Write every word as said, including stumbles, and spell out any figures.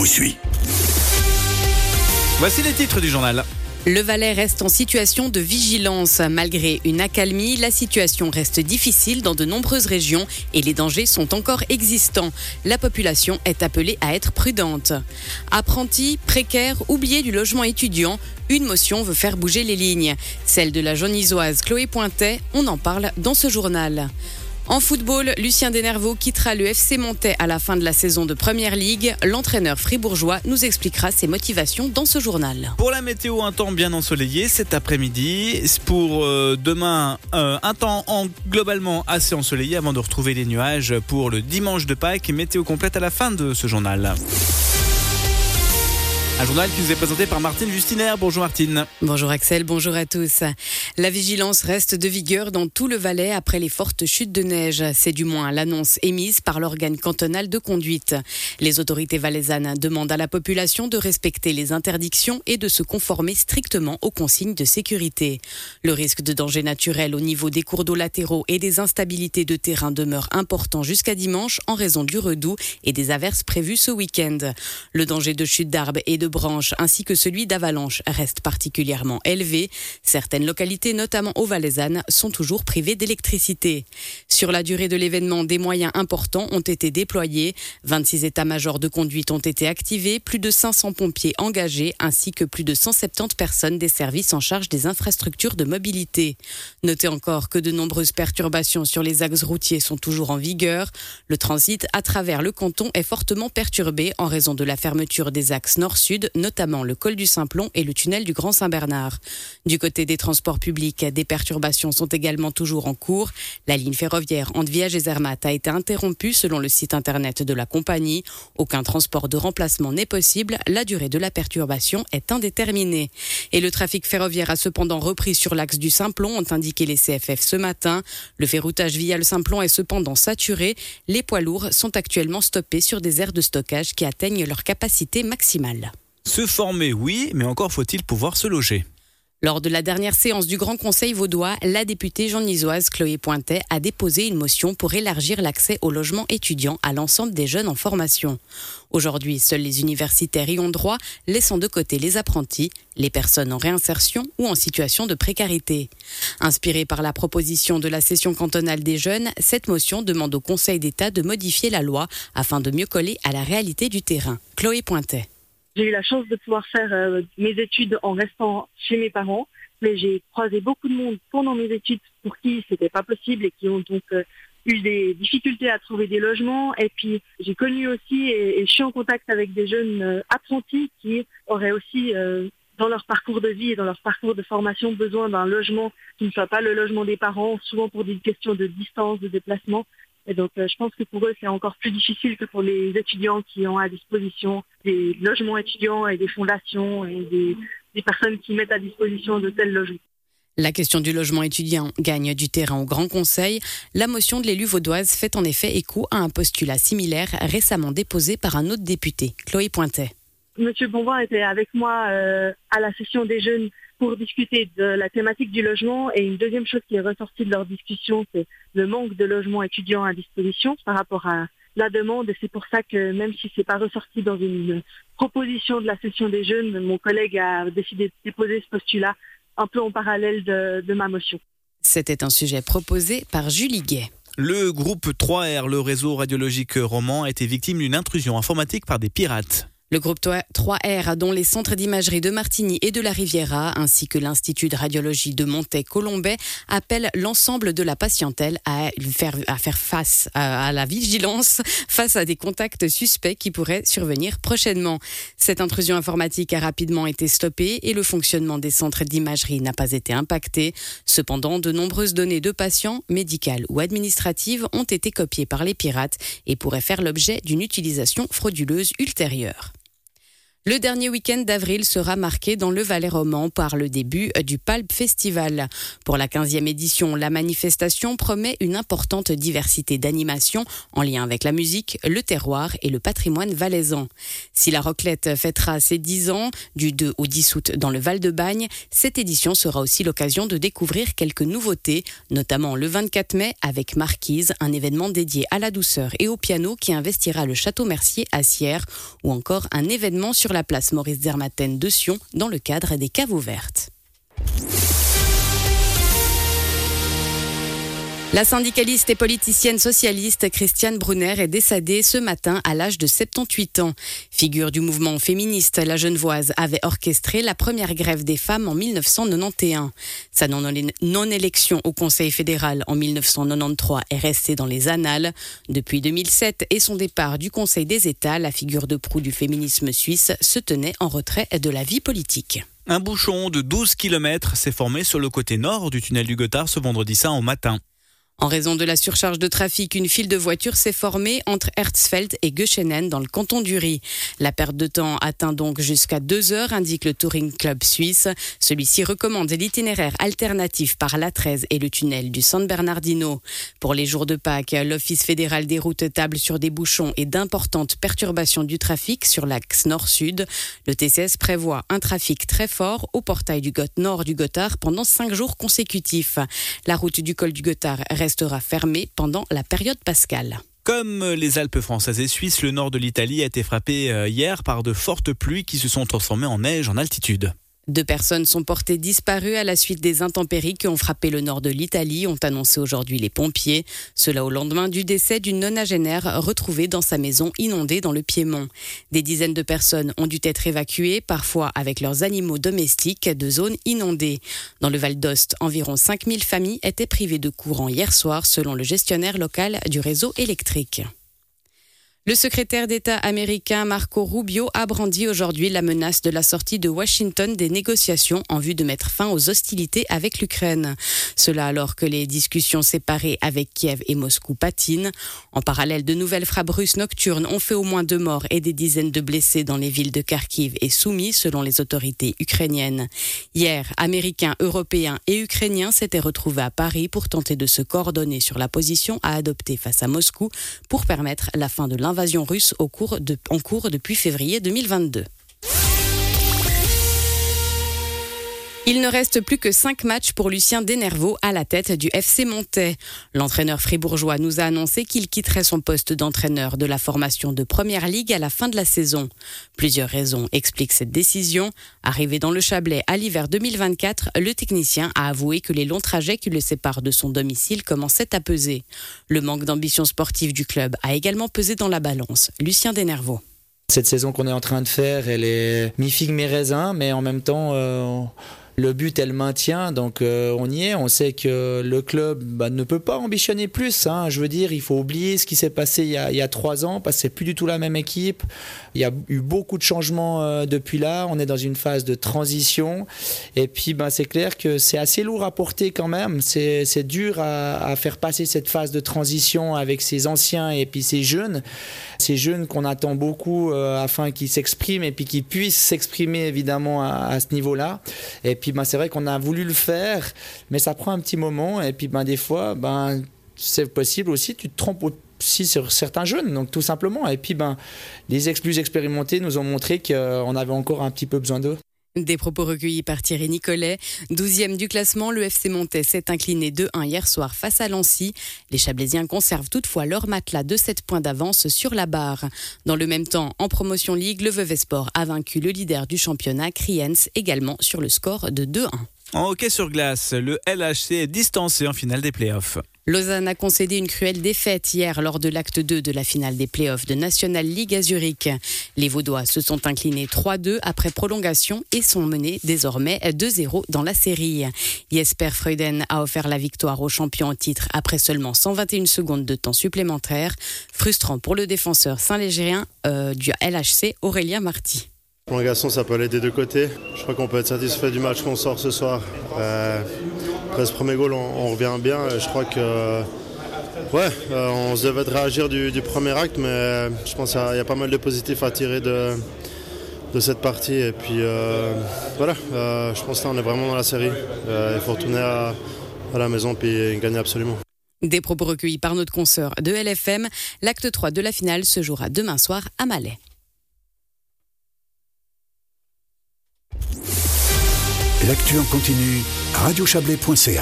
vous suit. Voici les titres du journal. Le Valais reste en situation de vigilance. Malgré une accalmie, la situation reste difficile dans de nombreuses régions et les dangers sont encore existants. La population est appelée à être prudente. Apprentis, précaires, oubliés du logement étudiant, une motion veut faire bouger les lignes. Celle de la Jaunisoise Chloé Pointet, on en parle dans ce journal. En football, Lucien Denervaux quittera le F C Montais à la fin de la saison de Première Ligue. L'entraîneur fribourgeois nous expliquera ses motivations dans ce journal. Pour la météo, un temps bien ensoleillé cet après-midi. Pour euh, demain, euh, un temps en, globalement assez ensoleillé avant de retrouver les nuages pour le dimanche de Pâques. Météo complète à la fin de ce journal. Un journal qui nous est présenté par Martine Justiner. Bonjour Martine. Bonjour Axel, bonjour à tous. La vigilance reste de vigueur dans tout le Valais après les fortes chutes de neige. C'est du moins l'annonce émise par l'organe cantonal de conduite. Les autorités valaisannes demandent à la population de respecter les interdictions et de se conformer strictement aux consignes de sécurité. Le risque de danger naturel au niveau des cours d'eau latéraux et des instabilités de terrain demeure important jusqu'à dimanche en raison du redoux et des averses prévues ce week-end. Le danger de chute d'arbres et de branches ainsi que celui d'avalanche reste particulièrement élevé. Certaines localités, notamment au Valaisanne, sont toujours privées d'électricité. Sur la durée de l'événement, des moyens importants ont été déployés. vingt-six états-majors de conduite ont été activés, plus de cinq cents pompiers engagés ainsi que plus de cent soixante-dix personnes des services en charge des infrastructures de mobilité. Notez encore que de nombreuses perturbations sur les axes routiers sont toujours en vigueur. Le transit à travers le canton est fortement perturbé en raison de la fermeture des axes nord-sud, notamment le col du Simplon et le tunnel du Grand Saint-Bernard. Du côté des transports publics, des perturbations sont également toujours en cours. La ligne ferroviaire entre Viège et Zermatt a été interrompue selon le site internet de la compagnie. Aucun transport de remplacement n'est possible. La durée de la perturbation est indéterminée. Et le trafic ferroviaire a cependant repris sur l'axe du Simplon, ont indiqué les C F F ce matin. Le ferroutage via le Simplon est cependant saturé. Les poids lourds sont actuellement stoppés sur des aires de stockage qui atteignent leur capacité maximale. Se former, oui, mais encore faut-il pouvoir se loger. Lors de la dernière séance du Grand Conseil vaudois, la députée jaunisoise Chloé Pointet a déposé une motion pour élargir l'accès au logement étudiant à l'ensemble des jeunes en formation. Aujourd'hui, seuls les universitaires y ont droit, laissant de côté les apprentis, les personnes en réinsertion ou en situation de précarité. Inspirée par la proposition de la session cantonale des jeunes, cette motion demande au Conseil d'État de modifier la loi afin de mieux coller à la réalité du terrain. Chloé Pointet. J'ai eu la chance de pouvoir faire euh, mes études en restant chez mes parents, mais j'ai croisé beaucoup de monde pendant mes études pour qui c'était pas possible et qui ont donc euh, eu des difficultés à trouver des logements. Et puis j'ai connu aussi et, et je suis en contact avec des jeunes euh, apprentis qui auraient aussi euh, dans leur parcours de vie et dans leur parcours de formation besoin d'un logement qui ne soit pas le logement des parents, souvent pour des questions de distance, de déplacement. Et donc, euh, je pense que pour eux, c'est encore plus difficile que pour les étudiants qui ont à disposition des logements étudiants et des fondations et des, des personnes qui mettent à disposition de tels logements. La question du logement étudiant gagne du terrain au Grand Conseil. La motion de l'élu vaudoise fait en effet écho à un postulat similaire récemment déposé par un autre député, Chloé Pointet. Monsieur Bonvin était avec moi euh, à la session des jeunes pour discuter de la thématique du logement. Et une deuxième chose qui est ressortie de leur discussion, c'est le manque de logements étudiants à disposition par rapport à la demande. Et c'est pour ça que même si c'est pas ressorti dans une proposition de la session des jeunes, mon collègue a décidé de déposer ce postulat un peu en parallèle de, de ma motion. C'était un sujet proposé par Julie Gay. Le groupe trois R, le réseau radiologique roman, a été victime d'une intrusion informatique par des pirates. Le groupe trois R, dont les centres d'imagerie de Martigny et de la Riviera, ainsi que l'Institut de radiologie de Montet-Colombais, appellent l'ensemble de la patientèle à faire, à faire face à, à la vigilance face à des contacts suspects qui pourraient survenir prochainement. Cette intrusion informatique a rapidement été stoppée et le fonctionnement des centres d'imagerie n'a pas été impacté. Cependant, de nombreuses données de patients, médicales ou administratives, ont été copiées par les pirates et pourraient faire l'objet d'une utilisation frauduleuse ultérieure. Le dernier week-end d'avril sera marqué dans le Valais roman par le début du Pulp Festival. Pour la quinzième édition, la manifestation promet une importante diversité d'animations en lien avec la musique, le terroir et le patrimoine valaisan. Si la raclette fêtera ses dix ans du deux au dix août dans le Val-de-Bagne, cette édition sera aussi l'occasion de découvrir quelques nouveautés, notamment le vingt-quatre mai avec Marquise, un événement dédié à la douceur et au piano qui investira le Château Mercier à Sierre, ou encore un événement sur la place Maurice Zermatten de Sion dans le cadre des caves ouvertes. La syndicaliste et politicienne socialiste Christiane Brunner est décédée ce matin à l'âge de soixante-dix-huit ans. Figure du mouvement féministe, la Genevoise avait orchestré la première grève des femmes en mille neuf cent quatre-vingt-onze. Sa non-élection au Conseil fédéral en mille neuf cent quatre-vingt-treize est restée dans les annales. Depuis deux mille sept et son départ du Conseil des États, la figure de proue du féminisme suisse se tenait en retrait de la vie politique. Un bouchon de douze kilomètres s'est formé sur le côté nord du tunnel du Gothard ce vendredi saint au matin. En raison de la surcharge de trafic, une file de voitures s'est formée entre Herzfeld et Göschenen dans le canton d'Uri. La perte de temps atteint donc jusqu'à deux heures, indique le Touring Club suisse. Celui-ci recommande l'itinéraire alternatif par l'A treize et le tunnel du San Bernardino. Pour les jours de Pâques, l'Office fédéral des routes table sur des bouchons et d'importantes perturbations du trafic sur l'axe nord-sud. Le T C S prévoit un trafic très fort au portail du Got- nord du Gothard pendant cinq jours consécutifs. La route du col du Gothard reste restera fermé pendant la période pascale. Comme les Alpes françaises et suisses, le nord de l'Italie a été frappé hier par de fortes pluies qui se sont transformées en neige en altitude. Deux personnes sont portées disparues à la suite des intempéries qui ont frappé le nord de l'Italie, ont annoncé aujourd'hui les pompiers. Cela au lendemain du décès d'une nonagénaire retrouvée dans sa maison inondée dans le Piémont. Des dizaines de personnes ont dû être évacuées, parfois avec leurs animaux domestiques, de zones inondées. Dans le Val d'Ost, environ cinq mille familles étaient privées de courant hier soir, selon le gestionnaire local du réseau électrique. Le secrétaire d'État américain Marco Rubio a brandi aujourd'hui la menace de la sortie de Washington des négociations en vue de mettre fin aux hostilités avec l'Ukraine. Cela alors que les discussions séparées avec Kiev et Moscou patinent. En parallèle, de nouvelles frappes russes nocturnes ont fait au moins deux morts et des dizaines de blessés dans les villes de Kharkiv et Soumy, selon les autorités ukrainiennes. Hier, Américains, Européens et Ukrainiens s'étaient retrouvés à Paris pour tenter de se coordonner sur la position à adopter face à Moscou pour permettre la fin de l'invasion L'invasion russe au cours de, en cours depuis février deux mille vingt-deux. Il ne reste plus que cinq matchs pour Lucien Denervaux à la tête du F C Montais. L'entraîneur fribourgeois nous a annoncé qu'il quitterait son poste d'entraîneur de la formation de Première Ligue à la fin de la saison. Plusieurs raisons expliquent cette décision. Arrivé dans le Chablais à l'hiver deux mille vingt-quatre, le technicien a avoué que les longs trajets qui le séparent de son domicile commençaient à peser. Le manque d'ambition sportive du club a également pesé dans la balance. Lucien Denervaux. Cette saison qu'on est en train de faire, elle est mi-figue mi-raisin, mais en même temps... Euh... Le but est le maintien, donc euh, on y est. On sait que le club bah, ne peut pas ambitionner plus. Hein. Je veux dire, il faut oublier ce qui s'est passé il y a, il y a trois ans, parce que c'est plus du tout la même équipe. Il y a eu beaucoup de changements euh, depuis là. On est dans une phase de transition. Et puis, bah, c'est clair que c'est assez lourd à porter quand même. C'est, c'est dur à, à faire passer cette phase de transition avec ces anciens et puis ces jeunes. Ces jeunes qu'on attend beaucoup euh, afin qu'ils s'expriment et puis qu'ils puissent s'exprimer évidemment à, à ce niveau-là. Et puis ben, c'est vrai qu'on a voulu le faire, mais ça prend un petit moment. Et puis ben, des fois, ben, c'est possible aussi, tu te trompes aussi sur certains jeunes, donc tout simplement. Et puis ben, les ex plus expérimentés nous ont montré qu'on avait encore un petit peu besoin d'eux. Des propos recueillis par Thierry Nicolet. douzième du classement, le F C Montais s'est incliné deux un hier soir face à Lancy. Les Chablaisiens conservent toutefois leur matelas de sept points d'avance sur la barre. Dans le même temps, en Promotion League, le Vevey Sport a vaincu le leader du championnat, Kriens, également sur le score de deux un. En hockey sur glace, le L H C est distancé en finale des playoffs. Lausanne a concédé une cruelle défaite hier lors de l'acte deux de la finale des playoffs de National League à Zurich. Les Vaudois se sont inclinés trois deux après prolongation et sont menés désormais deux zéro dans la série. Jesper Freuden a offert la victoire aux champions en titre après seulement cent vingt et une secondes de temps supplémentaire. Frustrant pour le défenseur saint-légérien euh, du L H C, Aurélien Marty. Pour un garçon, ça peut aller des deux côtés. Je crois qu'on peut être satisfait du match qu'on sort ce soir. Euh, après ce premier goal, on, on revient bien. Je crois que euh, ouais, euh, on se devait de réagir du, du premier acte, mais je pense qu'il y, y a pas mal de positifs à tirer de, de cette partie. Et puis euh, voilà, euh, je pense que là on est vraiment dans la série. Euh, il faut retourner à, à la maison puis gagner absolument. Des propos recueillis par notre consoeur de L F M. L'acte trois de la finale se jouera demain soir à Malais. L'actu en continu, radio chablais point c a.